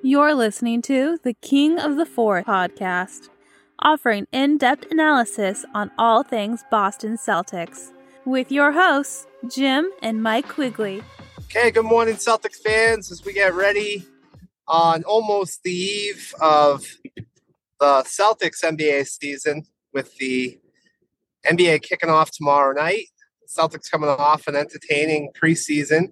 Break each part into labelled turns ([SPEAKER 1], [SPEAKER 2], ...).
[SPEAKER 1] You're listening to the King of the Fourth podcast, offering in-depth analysis on all things Boston Celtics, with your hosts, Jim and Mike Quigley.
[SPEAKER 2] Okay, good morning, Celtics fans, as we get ready on almost the eve of the Celtics NBA season with the NBA kicking off tomorrow night. Celtics coming off an entertaining preseason.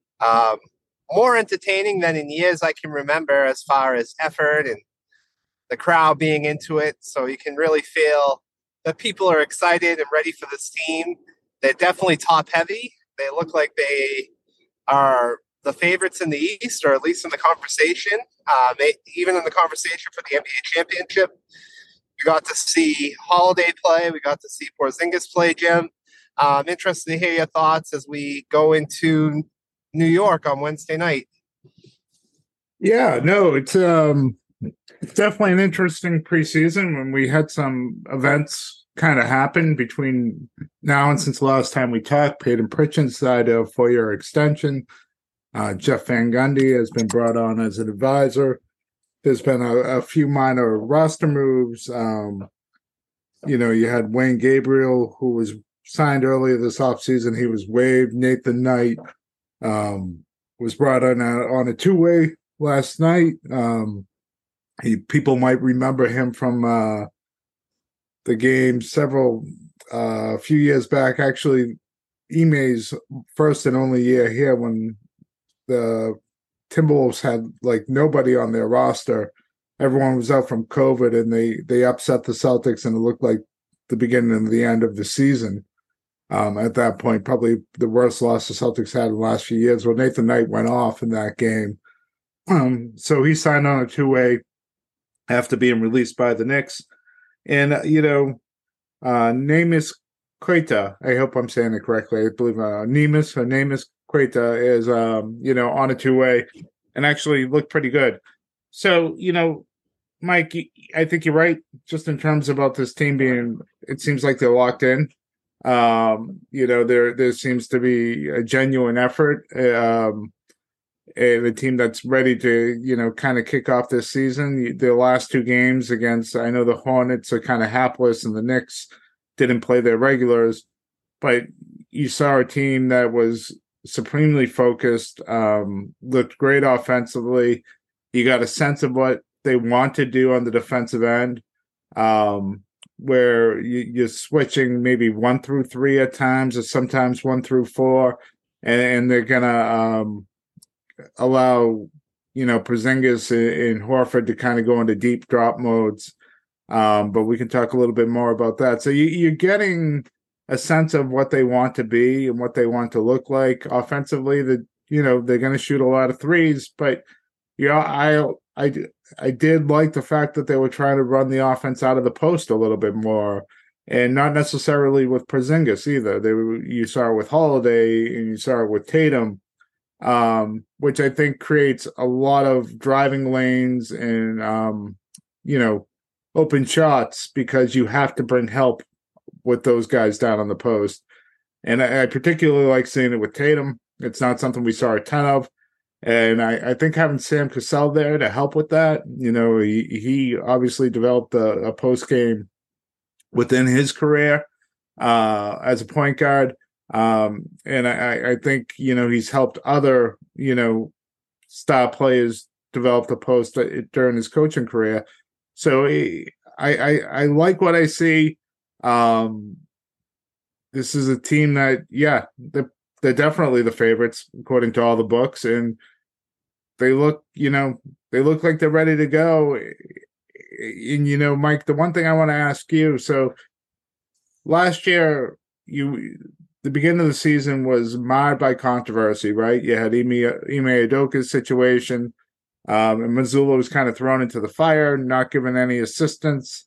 [SPEAKER 2] More entertaining than in years I can remember as far as effort and the crowd being into it. So you can really feel that people are excited and ready for this team. They're definitely top heavy. They look like they are the favorites in the East, or at least in the conversation. Even in the conversation for the NBA championship. We got to see Holiday play. We got to see Porzingis play, Jim. I'm interested to hear your thoughts as we go into New York on Wednesday night.
[SPEAKER 3] Yeah, no, it's definitely an interesting preseason when we had some events kind of happen between now and since the last time we talked. Peyton Pritchard signed a 4-year extension. Jeff Van Gundy has been brought on as an advisor. There's been a few minor roster moves. You had Wayne Gabriel, who was signed earlier this offseason. He was waived. Nathan Knight was brought on a two-way last night. People might remember him from the game a few years back. Actually, Ime's first and only year here when the Timberwolves had like nobody on their roster. Everyone was out from COVID, and they upset the Celtics, and it looked like the beginning and the end of the season. At that point, probably the worst loss the Celtics had in the last few years. Well, Nathan Knight went off in that game. So he signed on a two-way after being released by the Knicks. And, Neemias Queta, I hope I'm saying it correctly. I believe Neemias Queta is, on a two-way and actually looked pretty good. So, Mike, I think you're right, just in terms about this team it seems like they're locked in. There seems to be a genuine effort, and a team that's ready to, kind of kick off this season. The last two games against, I know the Hornets are kind of hapless and the Knicks didn't play their regulars, but you saw a team that was supremely focused, looked great offensively. You got a sense of what they want to do on the defensive end. Where you're switching maybe 1 through 3 at times, or sometimes 1 through 4, and they're gonna allow Porzingis and Horford to kind of go into deep drop modes. But we can talk a little bit more about that. So you're getting a sense of what they want to be and what they want to look like offensively. That they're going to shoot a lot of threes, but I did like the fact that they were trying to run the offense out of the post a little bit more, and not necessarily with Porzingis either. You saw it with Holiday and you saw it with Tatum, which I think creates a lot of driving lanes and open shots, because you have to bring help with those guys down on the post. And I particularly like seeing it with Tatum. It's not something we saw a ton of. And I think having Sam Cassell there to help with that, he obviously developed a post game within his career as a point guard. And I think, he's helped other, star players develop the post during his coaching career. So I like what I see. This is a team that, they're definitely the favorites according to all the books, and they look like they're ready to go. And Mike, the one thing I want to ask you, so last year the beginning of the season was marred by controversy, right? You had Ime Udoka's situation, and Mazzulla was kind of thrown into the fire, not given any assistance.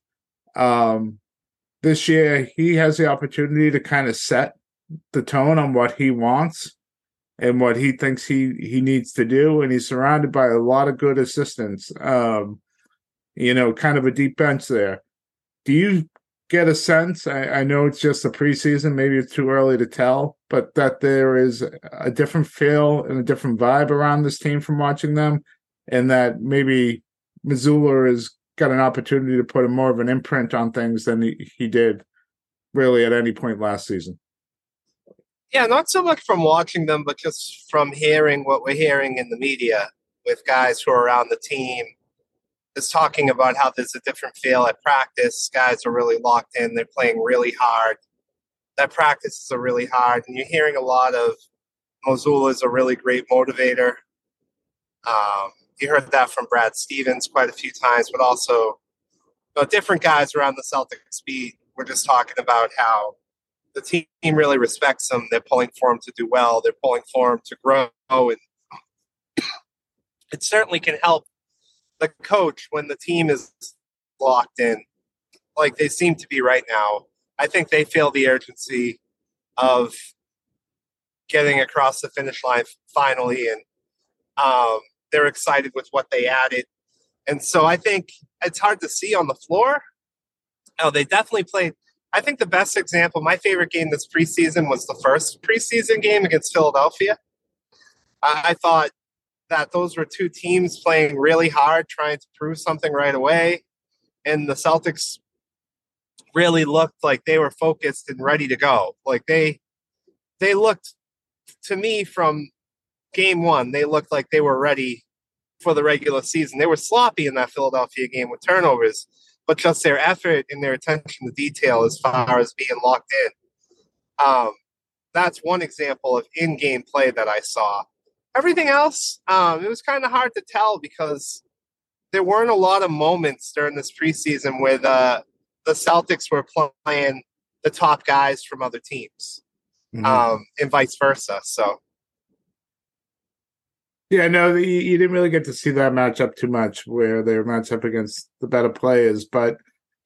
[SPEAKER 3] This year he has the opportunity to kind of set the tone on what he wants and what he thinks he needs to do, and he's surrounded by a lot of good assistants. Kind of a deep bench there. Do you get a sense, I know it's just the preseason, maybe it's too early to tell, but that there is a different feel and a different vibe around this team from watching them? and that maybe Missoula has got an opportunity to put more of an imprint on things than he did really at any point last season.
[SPEAKER 2] Yeah, not so much from watching them, but just from hearing what we're hearing in the media with guys who are around the team, is talking about how there's a different feel at practice. Guys are really locked in. They're playing really hard. That practices are really hard. And you're hearing a lot of Missoula is a really great motivator. You heard that from Brad Stevens quite a few times, but also different guys around the Celtics beat were just talking about how the team really respects him. They're pulling for him to do well. They're pulling for him to grow. And it certainly can help the coach when the team is locked in, like they seem to be right now. I think they feel the urgency of getting across the finish line finally, and they're excited with what they added. And so I think it's hard to see on the floor. Oh, they definitely played. I think the best example, my favorite game this preseason was the first preseason game against Philadelphia. I thought that those were two teams playing really hard, trying to prove something right away. And the Celtics really looked like they were focused and ready to go. Like they looked, to me, from game one, they looked like they were ready for the regular season. They were sloppy in that Philadelphia game with turnovers, but just their effort and their attention to detail as far as being locked in. That's one example of in-game play that I saw. Everything else, it was kind of hard to tell because there weren't a lot of moments during this preseason where the Celtics were playing the top guys from other teams, and vice versa. So, yeah,
[SPEAKER 3] no, you didn't really get to see that matchup too much where they were matched up against the better players, but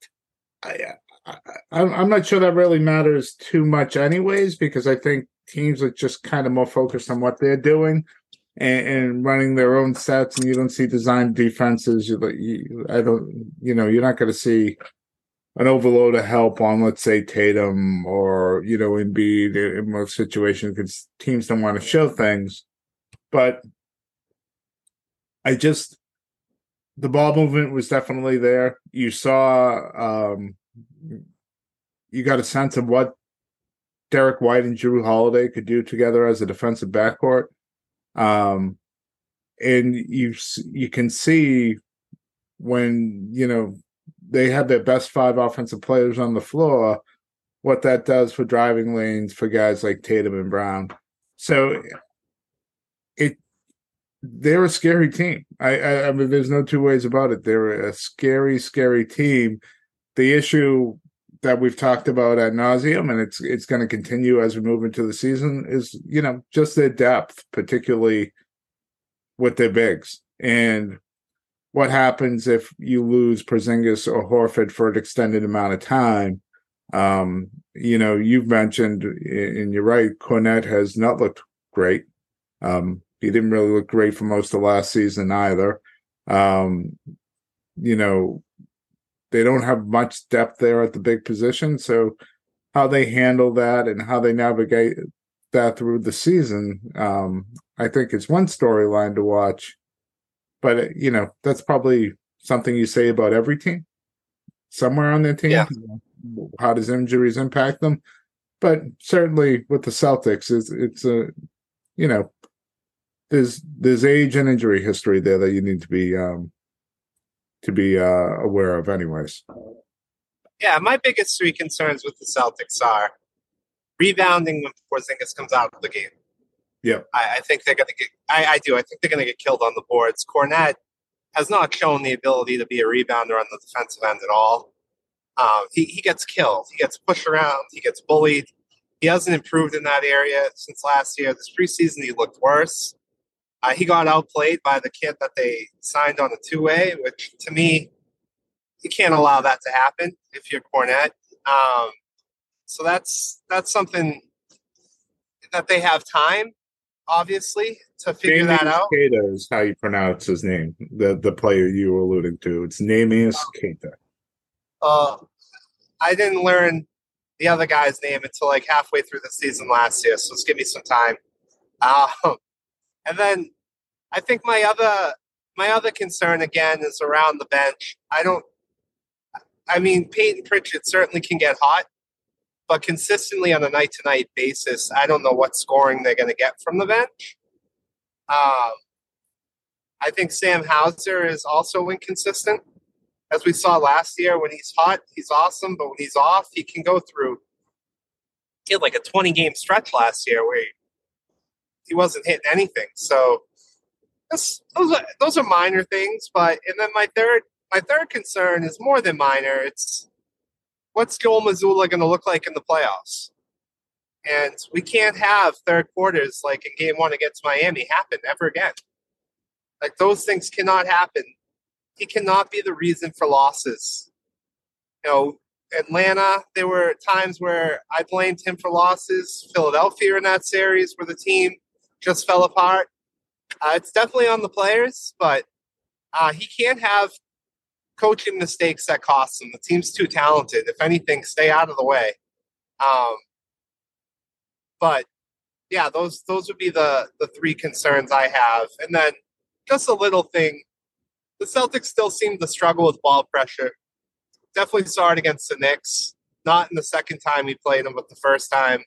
[SPEAKER 3] I'm not sure that really matters too much anyways, because I think teams are just kind of more focused on what they're doing and running their own sets, and you don't see designed defenses. You're not going to see an overload of help on, let's say, Tatum or, Embiid in most situations because teams don't want to show things. But the ball movement was definitely there. You saw, you got a sense of what Derek White and Jrue Holiday could do together as a defensive backcourt. And you can see when, they have their best five offensive players on the floor, what that does for driving lanes for guys like Tatum and Brown. So they're a scary team. I mean, there's no two ways about it. They're a scary, scary team. The issue that we've talked about ad nauseum, and it's going to continue as we move into the season, is just their depth, particularly with their bigs. And what happens if you lose Porzingis or Horford for an extended amount of time? You've mentioned, and you're right, Kornet has not looked great. He didn't really look great for most of last season either. They don't have much depth there at the big position. So how they handle that and how they navigate that through the season, I think it's one storyline to watch. But, that's probably something you say about every team somewhere on their team.
[SPEAKER 2] Yeah.
[SPEAKER 3] How does injuries impact them? But certainly with the Celtics, there's age and injury history there that you need to be aware of anyways.
[SPEAKER 2] Yeah, my biggest three concerns with the Celtics are rebounding when Porzingis comes out of the game.
[SPEAKER 3] Yeah,
[SPEAKER 2] I think they're going to get. I do. I think they're going to get killed on the boards. Kornet has not shown the ability to be a rebounder on the defensive end at all. He gets killed. He gets pushed around. He gets bullied. He hasn't improved in that area since last year. This preseason, he looked worse. He got outplayed by the kid that they signed on a two-way, which to me, you can't allow that to happen if you're Kornet. So that's something that they have time, obviously, to figure that out.
[SPEAKER 3] Keita is how you pronounce his name, the player you were alluding to. It's Neemias Queta.
[SPEAKER 2] I didn't learn the other guy's name until like halfway through the season last year, so just give me some time. And then I think my my other concern again is around the bench. Peyton Pritchard certainly can get hot, but consistently on a night-to-night basis, I don't know what scoring they're going to get from the bench. I think Sam Hauser is also inconsistent. As we saw last year, when he's hot, he's awesome, but when he's off, he can go through. He had like a 20-game stretch last year where he wasn't hitting anything. So those are minor things, and then my third concern is more than minor. It's what's Joel Mazzulla going to look like in the playoffs? And we can't have third quarters like in Game 1 against Miami happen ever again. Like, those things cannot happen. He cannot be the reason for losses. Atlanta, there were times where I blamed him for losses. Philadelphia in that series where the team just fell apart. It's definitely on the players, but he can't have coaching mistakes that cost him. The team's too talented. If anything, stay out of the way. But yeah, those would be the three concerns I have. And then just a little thing, the Celtics still seem to struggle with ball pressure. Definitely saw it against the Knicks. Not in the second time we played them, but the first time.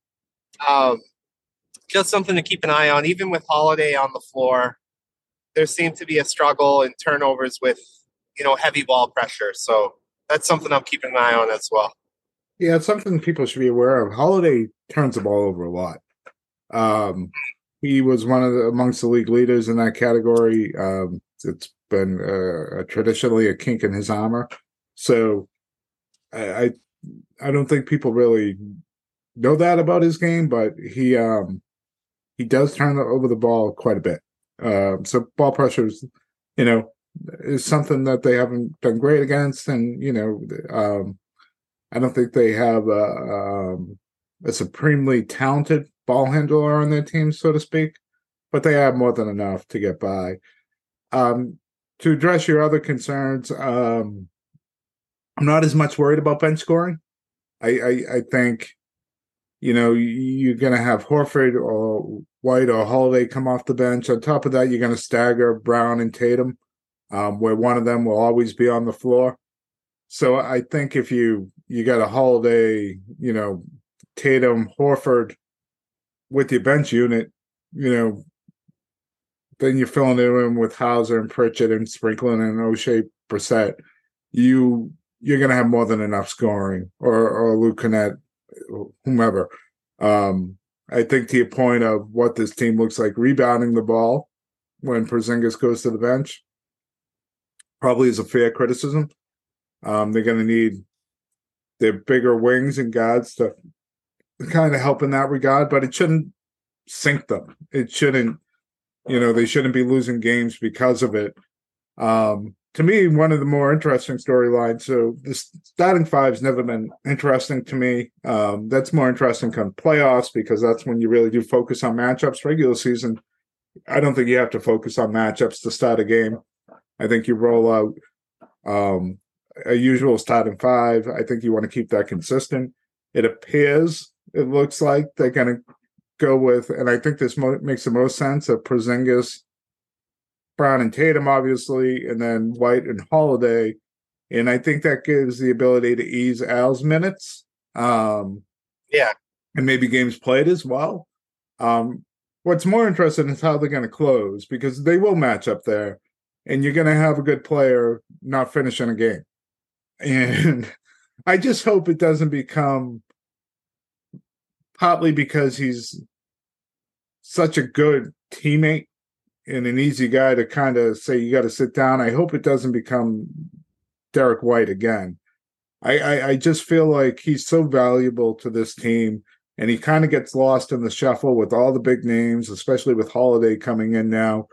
[SPEAKER 2] Just something to keep an eye on. Even with Holiday on the floor, there seemed to be a struggle in turnovers with, heavy ball pressure. So that's something I'm keeping an eye on as well.
[SPEAKER 3] Yeah, it's something people should be aware of. Holiday turns the ball over a lot. He was amongst the league leaders in that category. It's been traditionally a kink in his armor. So I don't think people really know that about his game, but he does turn over the ball quite a bit. So ball pressure is, is something that they haven't done great against, and I don't think they have a supremely talented ball handler on their team, so to speak, but they have more than enough to get by. To address your other concerns, I'm not as much worried about bench scoring. I think, you're going to have Horford or White or Holiday come off the bench. On top of that, you're going to stagger Brown and Tatum, where one of them will always be on the floor. So I think if you got a Holiday, Tatum, Horford with your bench unit, then you're filling it in with Hauser and Pritchard and Sprinkling and O'Shea Brissett. You're going to have more than enough scoring, or Luke Kennett, whomever. I think to your point of what this team looks like rebounding the ball when Porzingis goes to the bench probably is a fair criticism. They're going to need their bigger wings and guards to kind of help in that regard, but it shouldn't sink them. It shouldn't, they shouldn't be losing games because of it. To me, one of the more interesting storylines, so the starting five's never been interesting to me. That's more interesting come playoffs, because that's when you really do focus on matchups. Regular season, I don't think you have to focus on matchups to start a game. I think you roll out a usual starting five. I think you want to keep that consistent. It looks like they're going to go with, and I think this makes the most sense, of Porzingis, Brown and Tatum, obviously, and then White and Holiday. And I think that gives the ability to ease Al's minutes. And maybe games played as well. What's more interesting is how they're going to close, because they will match up there, and you're going to have a good player not finishing a game. And I just hope it doesn't become, partly because he's such a good teammate and an easy guy to kind of say you got to sit down. I hope it doesn't become Derek White again. I just feel like he's so valuable to this team, and he kind of gets lost in the shuffle with all the big names, especially with Holiday coming in now.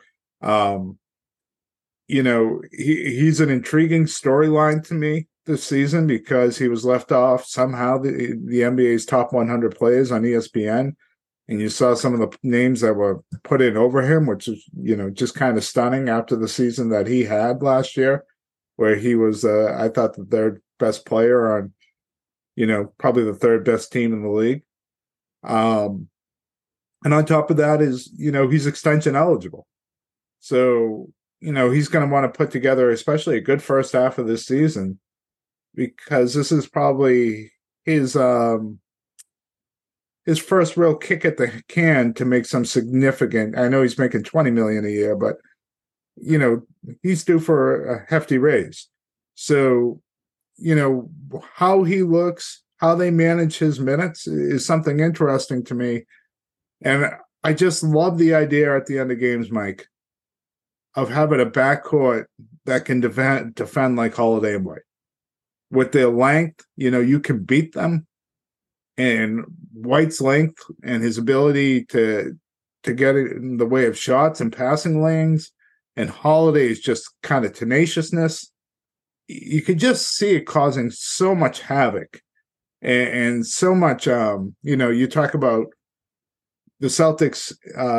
[SPEAKER 3] He's an intriguing storyline to me this season, because he was left off somehow the NBA's top 100 players on ESPN. And you saw some of the names that were put in over him, which is, just kind of stunning after the season that he had last year, where he was, I thought, the third best player on, probably the third best team in the league. And on top of that is, he's extension eligible. So he's going to want to put together, especially a good first half of this season, because this is probably his first real kick at the can to make some significant. I know he's making $20 million a year, but he's due for a hefty raise. So, how he looks, how they manage his minutes is something interesting to me. And I just love the idea at the end of games, Mike, of having a backcourt that can defend like Holiday and White. With their length, you can beat them. And White's length and his ability to get it in the way of shots and passing lanes, and Holiday's just kind of tenaciousness, you could just see it causing so much havoc and so much. You talk about the Celtics,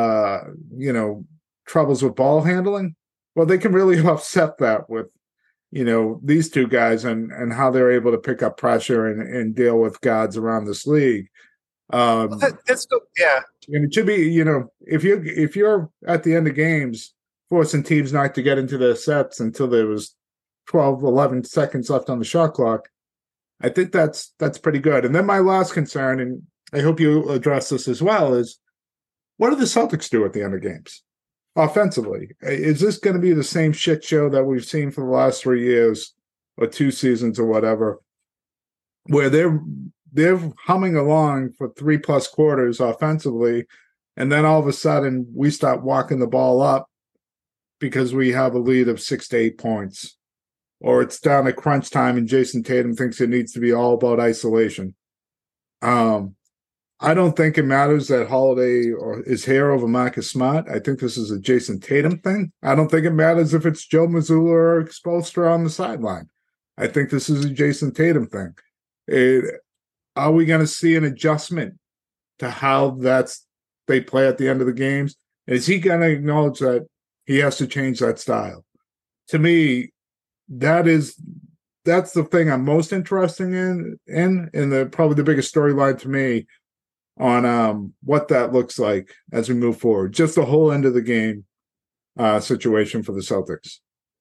[SPEAKER 3] troubles with ball handling. Well, they can really offset that with these two guys and how they're able to pick up pressure and deal with guards around this league.
[SPEAKER 2] That's good. Yeah.
[SPEAKER 3] And it should be, if you're at the end of games forcing teams not to get into their sets until there was 12, 11 seconds left on the shot clock, I think that's pretty good. And then my last concern, and I hope you address this as well, is what do the Celtics do at the end of games? Offensively, is this going to be the same shit show that we've seen for the last 3 years or 2 seasons or whatever, where they're humming along for 3+ quarters offensively, and then all of a sudden we start walking the ball up because we have a lead of 6 to 8 points, or it's down to crunch time and Jason Tatum thinks it needs to be all about isolation. I don't think it matters that Holiday is here over Marcus Smart. I think this is a Jason Tatum thing. I don't think it matters if it's Joe Mazzulla or Spoelstra on the sideline. I think this is a Jason Tatum thing. Are we going to see an adjustment to how they play at the end of the games? Is he going to acknowledge that he has to change that style? To me, that's the thing I'm most interested in probably the biggest storyline to me on what that looks like as we move forward. Just the whole end of the game situation for the Celtics.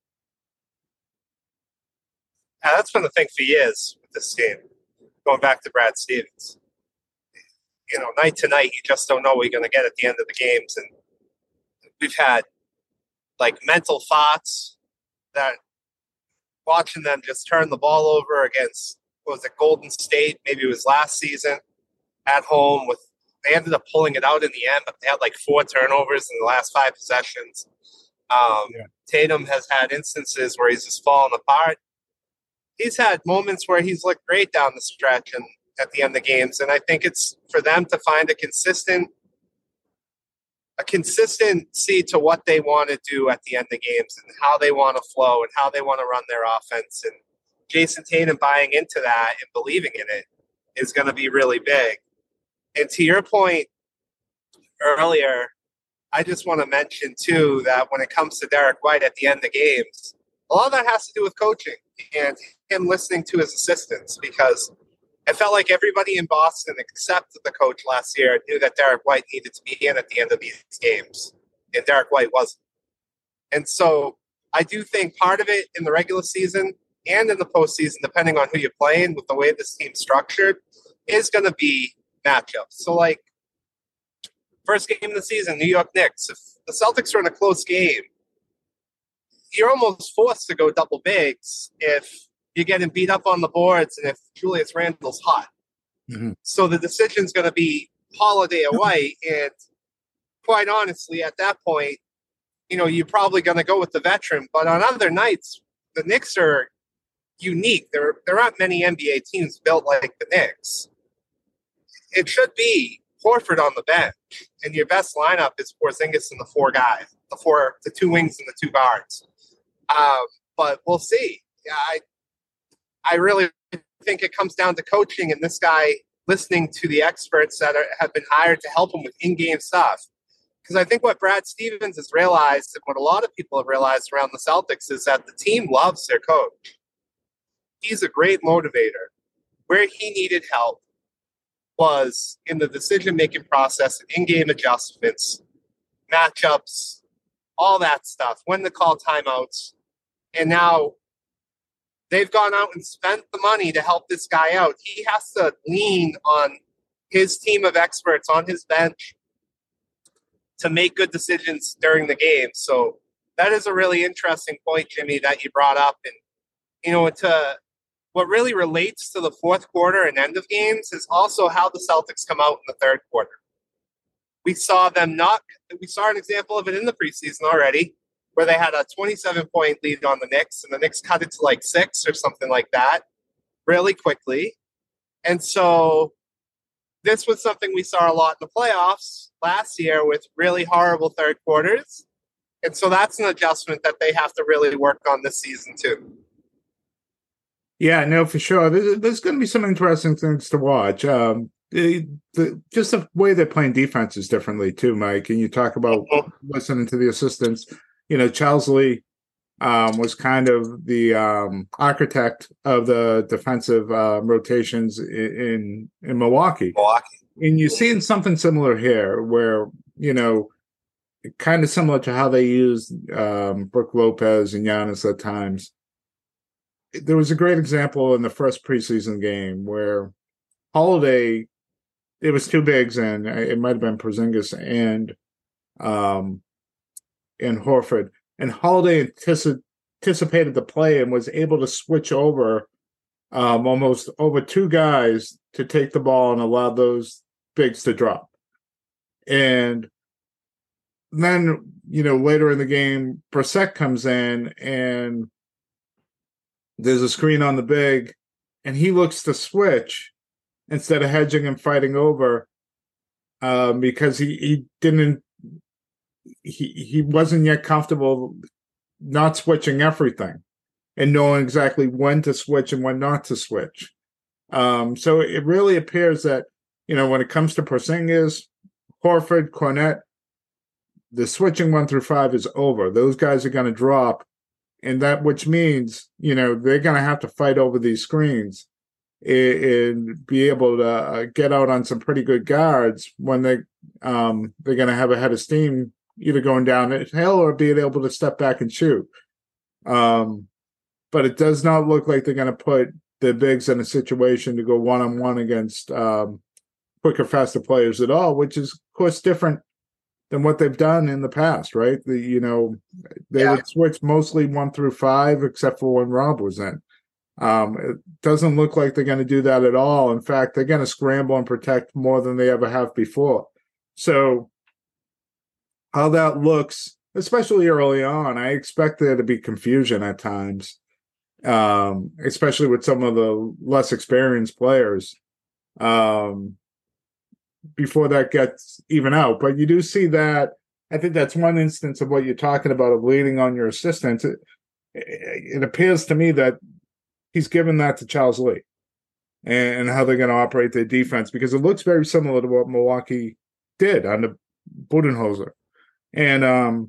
[SPEAKER 2] That's been the thing for years with this team, going back to Brad Stevens. Night to night, you just don't know what you're going to get at the end of the games. And we've had, mental thoughts that watching them just turn the ball over against, Golden State? Maybe it was last season. At home they ended up pulling it out in the end, but they had 4 turnovers in the last 5 possessions. Tatum has had instances where he's just fallen apart. He's had moments where he's looked great down the stretch and at the end of the games. And I think it's for them to find a consistency to what they want to do at the end of games and how they want to flow and how they want to run their offense. And Jason Tatum buying into that and believing in it is going to be really big. And to your point earlier, I just want to mention, too, that when it comes to Derek White at the end of games, a lot of that has to do with coaching and him listening to his assistants, because I felt like everybody in Boston, except the coach last year, knew that Derek White needed to be in at the end of these games, and Derek White wasn't. And so I do think part of it in the regular season and in the postseason, depending on who you're playing with the way this team's structured, is going to be matchups. So, first game of the season, New York Knicks. If the Celtics are in a close game, you're almost forced to go double bigs if you're getting beat up on the boards and if Julius Randle's hot. Mm-hmm. So the decision's going to be Holiday or White, and quite honestly, at that point, you're probably going to go with the veteran. But on other nights, the Knicks are unique. There aren't many NBA teams built like the Knicks. It should be Horford on the bench, and your best lineup is Porzingis and the 4 guys, the 2 wings and the 2 guards. But we'll see. I really think it comes down to coaching and this guy listening to the experts that have been hired to help him with in-game stuff. Because I think what Brad Stevens has realized, and what a lot of people have realized around the Celtics, is that the team loves their coach. He's a great motivator. Where he needed help was in the decision-making process and in-game adjustments, matchups, all that stuff, when to call timeouts. And now they've gone out and spent the money to help this guy out. He has to lean on his team of experts on his bench to make good decisions during the game. So that is a really interesting point, Jimmy, that you brought up. And, to what really relates to the fourth quarter and end of games is also how the Celtics come out in the third quarter. We saw an example of it in the preseason already, where they had a 27-point lead on the Knicks, and the Knicks cut it to like 6 or something like that really quickly. And so this was something we saw a lot in the playoffs last year with really horrible third quarters. And so that's an adjustment that they have to really work on this season too.
[SPEAKER 3] Yeah, no, for sure. There's going to be some interesting things to watch. Just the way they're playing defenses differently too, Mike. And you talk about listening to the assistants. Charles Lee was kind of the architect of the defensive rotations in Milwaukee. And you're seeing something similar here where, kind of similar to how they used Brook Lopez and Giannis at times. There was a great example in the first preseason game where Holiday, it was two bigs, and it might have been Porzingis and Horford. And Holiday anticipated the play and was able to switch over almost over two guys to take the ball and allow those bigs to drop. And then, later in the game, Brissett comes in and there's a screen on the big, and he looks to switch instead of hedging and fighting over because he wasn't yet comfortable not switching everything and knowing exactly when to switch and when not to switch. So it really appears that, when it comes to Porzingis, Horford, Cornette, the switching 1 through 5 is over. Those guys are going to drop. And that, which means, they're going to have to fight over these screens and be able to get out on some pretty good guards when they're going to have a head of steam, either going down the hill or being able to step back and shoot. But it does not look like they're going to put the bigs in a situation to go one-on-one against quicker, faster players at all, which is, of course, different than what they've done in the past, right? They would switch mostly 1 through 5, except for when Rob was in. It doesn't look like they're going to do that at all. In fact, they're going to scramble and protect more than they ever have before. So how that looks, especially early on, I expect there to be confusion at times, especially with some of the less experienced players. Before that gets even out. But you do see that. I think that's one instance of what you're talking about, of leaning on your assistants. It appears to me that he's given that to Charles Lee and how they're going to operate their defense, because it looks very similar to what Milwaukee did under Budenholzer. And,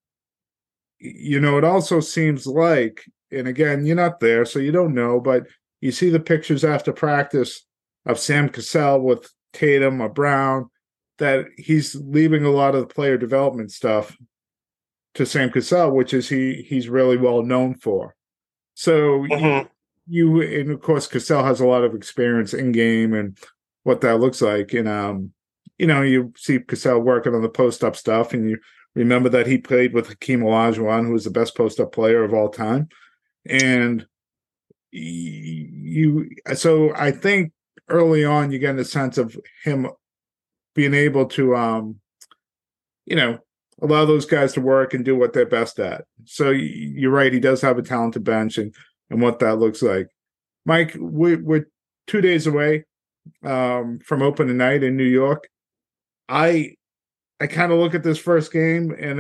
[SPEAKER 3] it also seems like, and again, you're not there, so you don't know, but you see the pictures after practice of Sam Cassell with Tatum or Brown, that he's leaving a lot of the player development stuff to Sam Cassell, which is he's really well known for. So and of course Cassell has a lot of experience in game and what that looks like. And you see Cassell working on the post up stuff, and you remember that he played with Hakeem Olajuwon, who was the best post up player of all time. And so I think early on, you get a sense of him being able to, allow those guys to work and do what they're best at. So you're right. He does have a talented bench and what that looks like. Mike, we're 2 days away from opening night in New York. I kind of look at this first game and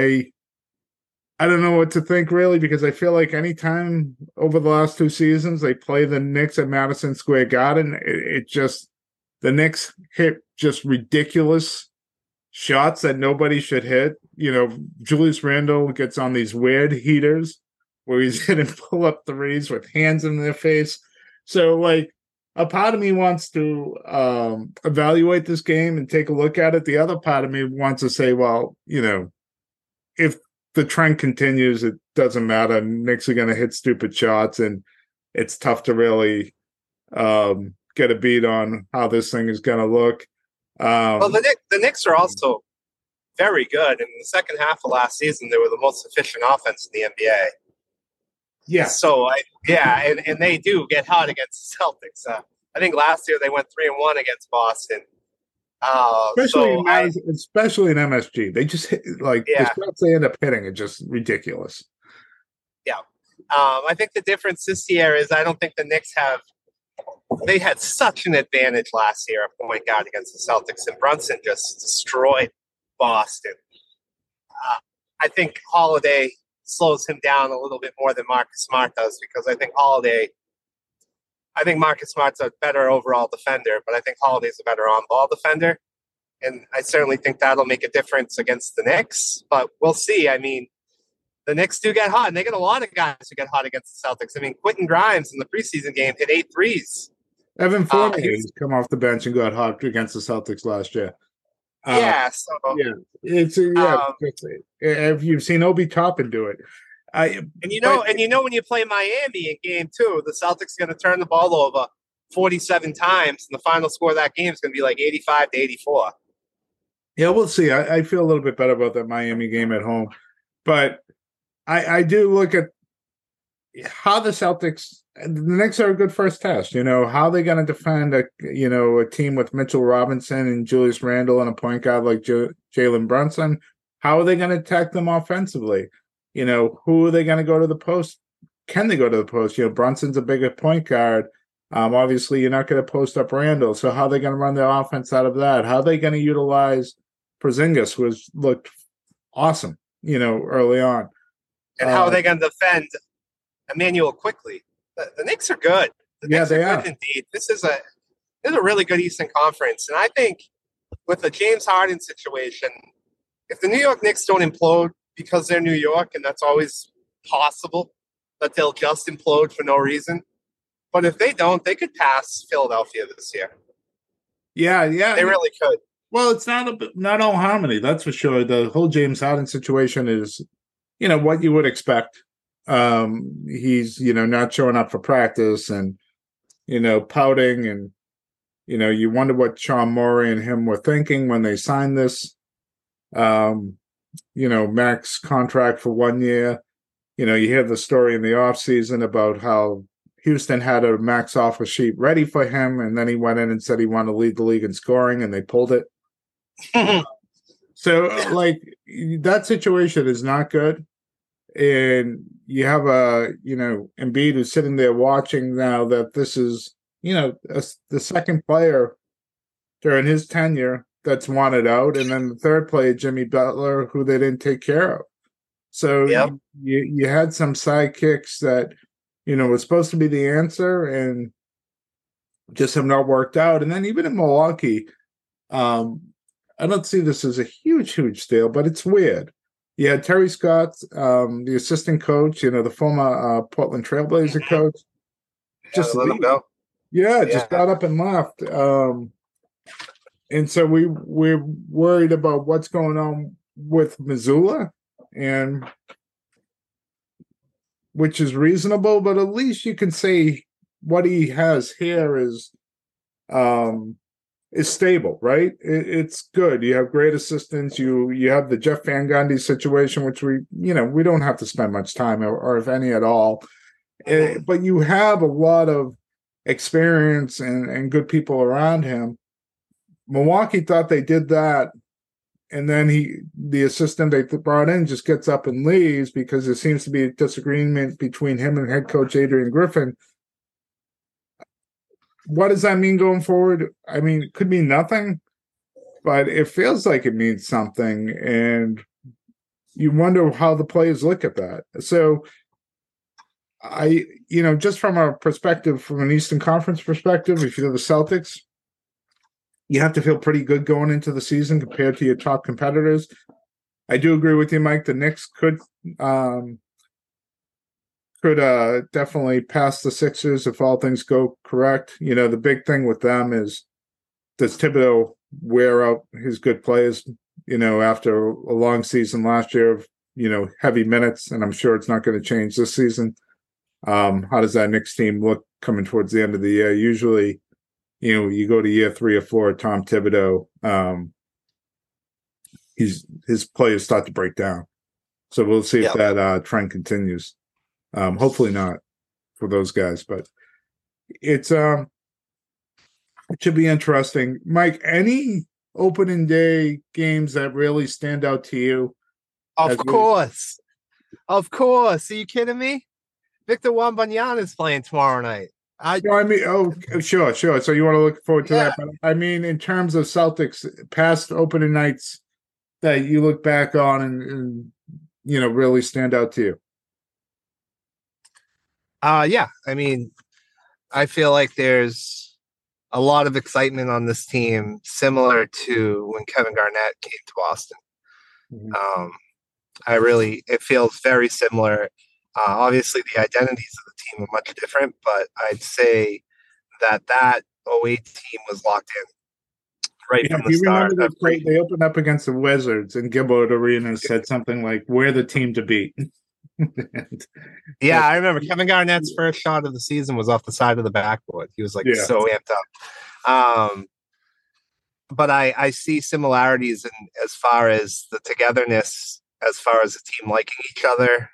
[SPEAKER 3] I don't know what to think, really, because I feel like anytime over the last 2 seasons they play the Knicks at Madison Square Garden, the Knicks hit just ridiculous shots that nobody should hit. Julius Randle gets on these weird heaters where he's hitting pull-up threes with hands in their face. So, a part of me wants to evaluate this game and take a look at it. The other part of me wants to say, well, if the trend continues, it doesn't matter. Knicks are going to hit stupid shots, and it's tough to really get a beat on how this thing is going to look.
[SPEAKER 2] Well, the Knicks are also very good. In the second half of last season, they were the most efficient offense in the NBA.
[SPEAKER 3] Yeah.
[SPEAKER 2] So, and they do get hot against the Celtics. I think last year they went 3-1 against Boston.
[SPEAKER 3] Especially in MSG, they just hit, the shots they end up hitting are just ridiculous.
[SPEAKER 2] Yeah, I think the difference this year is I don't think the Knicks they had such an advantage last year at point guard against the Celtics, and Brunson just destroyed Boston. I think Holiday slows him down a little bit more than Marcus Smart does, because I think Marcus Smart's a better overall defender, but I think Holiday's a better on-ball defender. And I certainly think that'll make a difference against the Knicks. But we'll see. I mean, the Knicks do get hot, and they get a lot of guys who get hot against the Celtics. I mean, Quentin Grimes in the preseason game hit 8 threes.
[SPEAKER 3] Evan Fournier has come off the bench and got hot against the Celtics last year. If you've seen Obi Toppin do it.
[SPEAKER 2] When you play Miami in game 2, the Celtics are going to turn the ball over 47 times, and the final score of that game is going to be like 85-84.
[SPEAKER 3] Yeah, we'll see. I feel a little bit better about that Miami game at home, but I do look at how the Knicks are a good first test. How they're going to defend a team with Mitchell Robinson and Julius Randle and a point guard like Jalen Brunson. How are they going to attack them offensively? Who are they going to go to the post? Can they go to the post? Brunson's a bigger point guard. Obviously, you're not going to post up Randall. So how are they going to run their offense out of that? How are they going to utilize Porzingis, who has looked awesome, early on?
[SPEAKER 2] And how are they going to defend Emmanuel quickly? The Knicks are good.
[SPEAKER 3] They are
[SPEAKER 2] good indeed. This is a really good Eastern Conference. And I think with the James Harden situation, if the New York Knicks don't implode, because they're New York, and that's always possible that they'll just implode for no reason. But if they don't, they could pass Philadelphia this year.
[SPEAKER 3] Yeah.
[SPEAKER 2] They really could.
[SPEAKER 3] Well, it's not all harmony, that's for sure. The whole James Harden situation is, what you would expect. He's, not showing up for practice and, pouting, and, you wonder what Sean Morey and him were thinking when they signed this. Max contract for 1 year. You hear the story in the offseason about how Houston had a max offer sheet ready for him, and then he went in and said he wanted to lead the league in scoring, and they pulled it. So, that situation is not good. And you have Embiid who's sitting there watching now that this is, the second player during his tenure that's wanted out, and then the third player, Jimmy Butler, who they didn't take care of. So you had some sidekicks that, was supposed to be the answer and just have not worked out. And then even in Milwaukee, I don't see this as a huge deal, but it's weird. You had Terry Scott, the assistant coach, the former Portland Trailblazer coach.
[SPEAKER 2] Just let him go.
[SPEAKER 3] Just got up and left. And so we're worried about what's going on with Missoula, and which is reasonable, but at least you can say what he has here is stable, right? It's good. You have great assistants. You have the Jeff Van Gundy situation, which we don't have to spend much time or if any at all. But you have a lot of experience and good people around him. Milwaukee thought they did that, and then the assistant they brought in just gets up and leaves because there seems to be a disagreement between him and head coach Adrian Griffin. What does that mean going forward? I mean, it could mean nothing, but it feels like it means something, and you wonder how the players look at that. So just from an Eastern Conference perspective, if you're the Celtics, you have to feel pretty good going into the season compared to your top competitors. I do agree with you, Mike. The Knicks could definitely pass the Sixers if all things go correct. The big thing with them is, does Thibodeau wear out his good players, after a long season last year of heavy minutes, and I'm sure it's not going to change this season. How does that Knicks team look coming towards the end of the year? Usually, you go to year 3 or 4, Tom Thibodeau, his players start to break down. So we'll see if that trend continues. Hopefully not for those guys, but it should be interesting. Mike, any opening day games that really stand out to you?
[SPEAKER 2] Of course. Are you kidding me? Victor Wembanyama is playing tomorrow night.
[SPEAKER 3] Sure. So you want to look forward to that? But I mean, in terms of Celtics past opening nights that you look back on and really stand out to you.
[SPEAKER 2] Yeah. I mean, I feel like there's a lot of excitement on this team, similar to when Kevin Garnett came to Boston. Mm-hmm. It feels very similar. Obviously, the identities of the team are much different, but I'd say that 08 team was locked in right from the start.
[SPEAKER 3] They opened up against the Wizards, and Gilbert Arenas said something like, "We're the team to beat."
[SPEAKER 2] I remember Kevin Garnett's first shot of the season was off the side of the backboard. He was so amped up. But I see similarities as far as the togetherness, as far as the team liking each other,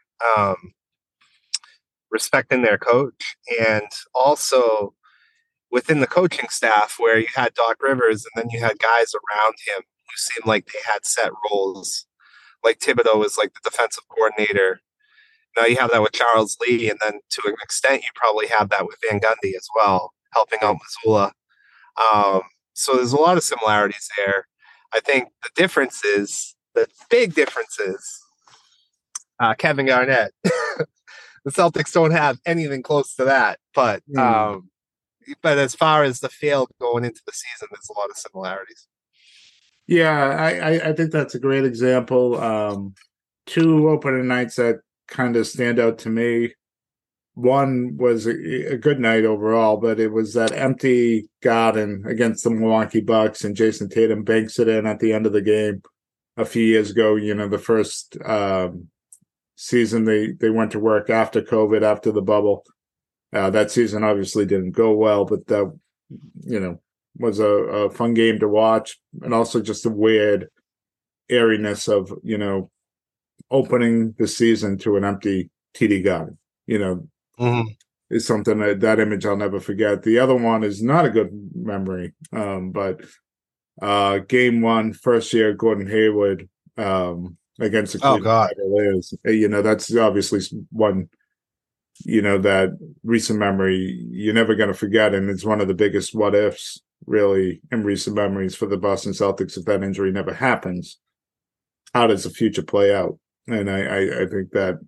[SPEAKER 2] respecting their coach, and also within the coaching staff where you had Doc Rivers and then you had guys around him who seemed like they had set roles. Like Thibodeau was like the defensive coordinator. Now you have that with Charles Lee, and then to an extent you probably have that with Van Gundy as well, helping out Mazzulla. So there's a lot of similarities there. I think the big difference is Kevin Garnett. The Celtics don't have anything close to that, but as far as the field going into the season, there's a lot of similarities.
[SPEAKER 3] Yeah, I think that's a great example. 2 opening nights that kind of stand out to me. One was a good night overall, but it was that empty Garden against the Milwaukee Bucks, and Jason Tatum banks it in at the end of the game a few years ago. The first season they went to work after COVID, after the bubble. That season obviously didn't go well, but that was a fun game to watch, and also just a weird airiness of opening the season to an empty TD Garden. Is something that image I'll never forget. The other one is not a good memory, but game 1, first year Gordon Hayward against the Cleveland Cavaliers. That's obviously one, that recent memory you're never going to forget, and it's one of the biggest what ifs really in recent memories for the Boston Celtics. If that injury never happens, how does the future play out? And I think that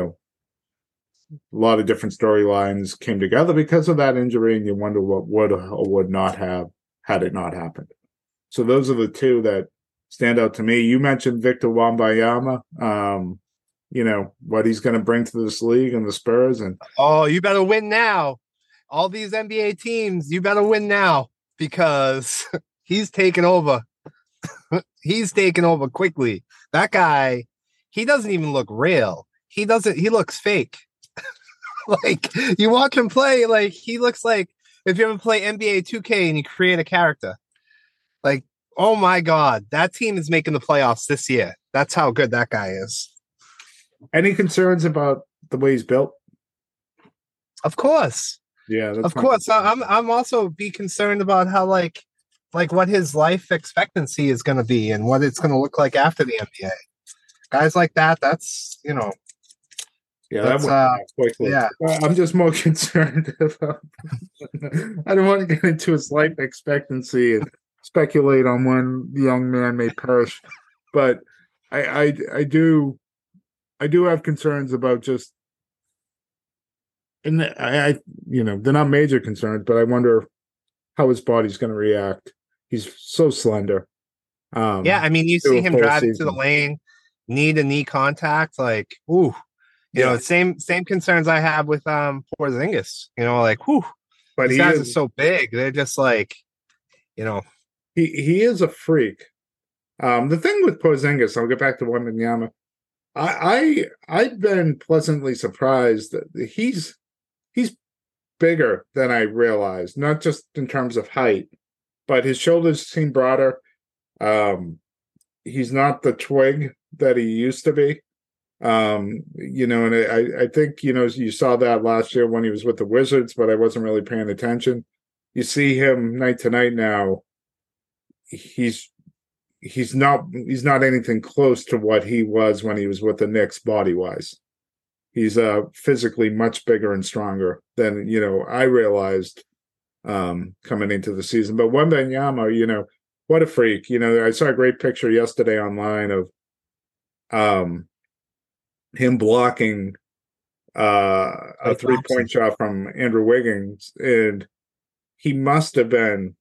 [SPEAKER 3] a lot of different storylines came together because of that injury, and you wonder what would or would not have had it not happened. So those are the 2 that stand out to me. You mentioned Victor Wembanyama, what he's going to bring to this league and the Spurs. And
[SPEAKER 2] you better win now. All these NBA teams, you better win now, because he's taking over. He's taking over quickly. That guy, he doesn't even look real. He looks fake. Like, you watch him play, like, he looks like if you ever play NBA 2K and you create a character. Like, oh my God, that team is making the playoffs this year. That's how good that guy is.
[SPEAKER 3] Any concerns about the way he's built?
[SPEAKER 2] Of course.
[SPEAKER 3] Yeah,
[SPEAKER 2] of course. I'm also be concerned about how like what his life expectancy is going to be and what it's going to look like after the NBA. Guys like that, that's
[SPEAKER 3] Yeah, that went quickly. Yeah. I'm just more concerned about. I don't want to get into his life expectancy and speculate on when the young man may perish, but I do have concerns about just, and they're not major concerns, but I wonder how his body's going to react. He's so slender.
[SPEAKER 2] I mean, you see him driving to the lane, knee to knee contact, like, ooh. Same concerns I have with Porzingis. But these guys are so big. They're just like,
[SPEAKER 3] he is a freak. The thing with Porzingis, I'll get back to Wembanyama. I've been pleasantly surprised that he's bigger than I realized, not just in terms of height, but his shoulders seem broader. He's not the twig that he used to be. And I think, you saw that last year when he was with the Wizards, but I wasn't really paying attention. You see him night to night now. He's not anything close to what he was when he was with the Knicks body wise. He's physically much bigger and stronger than, I realized coming into the season. But Wembanyama, what a freak. I saw a great picture yesterday online of him blocking a 3-point shot from Andrew Wiggins, and he must have been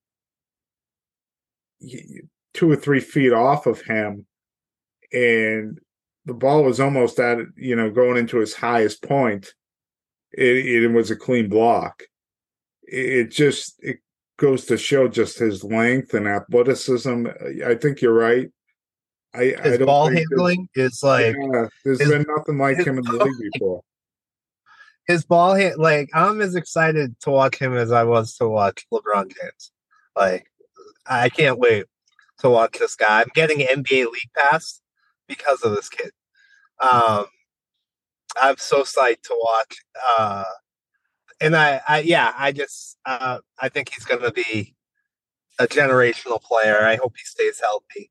[SPEAKER 3] 2 or 3 feet off of him, and the ball was almost at going into his highest point. It was a clean block. It goes to show just his length and athleticism. I think you're right.
[SPEAKER 2] His ball handling is like,
[SPEAKER 3] there's been nothing like him in the league before.
[SPEAKER 2] His ball I'm as excited to watch him as I was to watch LeBron James. Like, I can't wait to watch this guy. I'm getting an NBA League Pass because of this kid. I'm so psyched to watch. And I think he's going to be a generational player. I hope he stays healthy.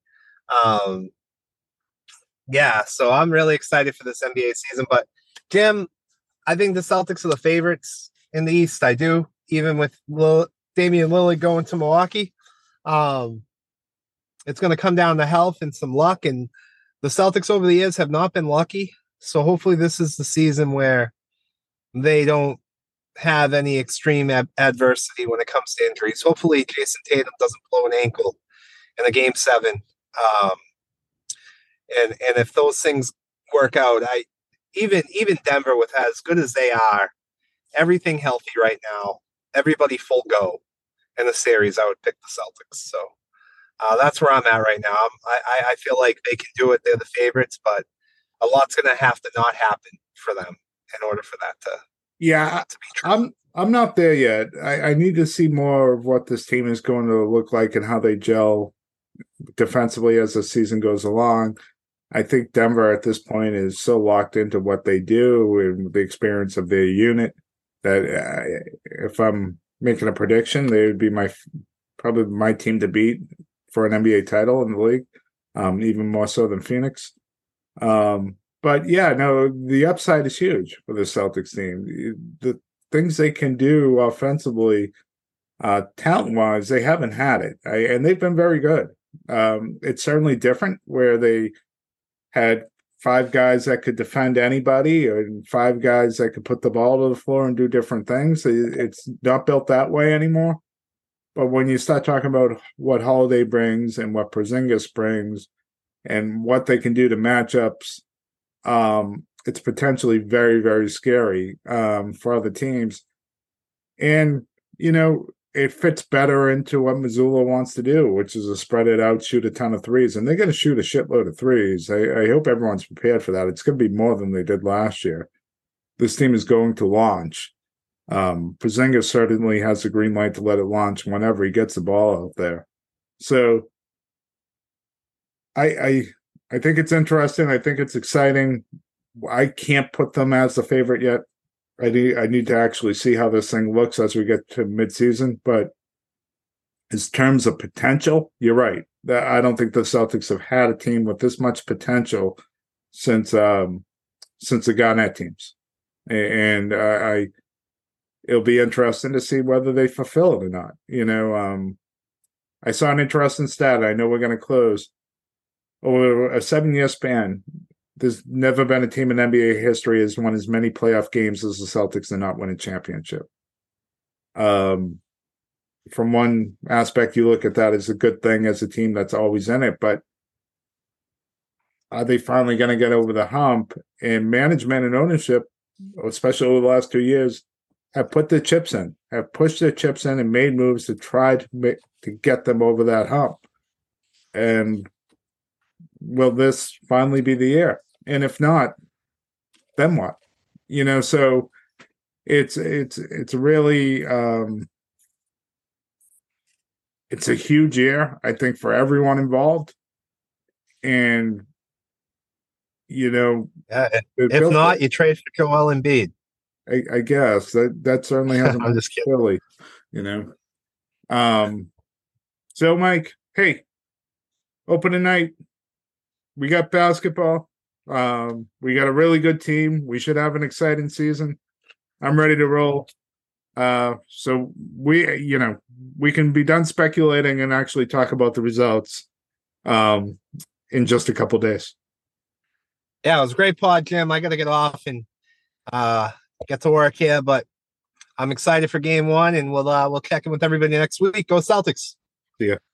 [SPEAKER 2] So I'm really excited for this NBA season. But Jim, I think the Celtics are the favorites in the East. I do, even with Damian Lillard going to Milwaukee. It's going to come down to health and some luck. And the Celtics over the years have not been lucky. So hopefully this is the season where they don't have any extreme adversity when it comes to injuries. Hopefully Jason Tatum doesn't blow an ankle in a Game 7. And if those things work out, even Denver, with as good as they are, everything healthy right now, everybody full go in the series, I would pick the Celtics. So that's where I'm at right now. I feel like they can do it. They're the favorites, but a lot's going to have to not happen for them in order for that to be true.
[SPEAKER 3] I'm not there yet. I need to see more of what this team is going to look like and how they gel defensively as the season goes along. I think Denver at this point is so locked into what they do and the experience of their unit that if I'm making a prediction, they would be probably my team to beat for an NBA title in the league, even more so than Phoenix. But yeah, no, the upside is huge for the Celtics team. The things they can do offensively, talent-wise, they haven't had it, and they've been very good. It's certainly different where they had 5 guys that could defend anybody and 5 guys that could put the ball to the floor and do different things. It's not built that way anymore. But when you start talking about what Holiday brings and what Porzingis brings and what they can do to matchups, it's potentially very, very scary for other teams. And, it fits better into what Missoula wants to do, which is to spread it out, shoot a ton of threes. And they're going to shoot a shitload of threes. I hope everyone's prepared for that. It's going to be more than they did last year. This team is going to launch. Porzingis certainly has the green light to let it launch whenever he gets the ball out there. So I think it's interesting. I think it's exciting. I can't put them as the favorite yet. I need to actually see how this thing looks as we get to midseason. But in terms of potential, you're right. I don't think the Celtics have had a team with this much potential since the Garnett teams. And it'll be interesting to see whether they fulfill it or not. I saw an interesting stat. I know we're going to close. Over a 7-year span, there's never been a team in NBA history has won as many playoff games as the Celtics and not win a championship. From one aspect, you look at that as a good thing as a team that's always in it, but are they finally going to get over the hump? And management and ownership, especially over the last 2 years, have put their chips in, have pushed their chips in and made moves to try to get them over that hump. And will this finally be the year? And if not, then what? So it's really it's a huge year, I think, for everyone involved. And
[SPEAKER 2] if not, you trade for Joel Embiid.
[SPEAKER 3] I guess that certainly hasn't
[SPEAKER 2] I'm just kidding.
[SPEAKER 3] Philly, So Mike, hey, opening night, we got basketball. We got a really good team. We should have an exciting season. I'm ready to roll. So we can be done speculating and actually talk about the results in just a couple days.
[SPEAKER 2] Yeah, it was a great pod, Jim. I got to get off and get to work here, but I'm excited for game one, and we'll check in with everybody next week. Go Celtics.
[SPEAKER 3] See ya.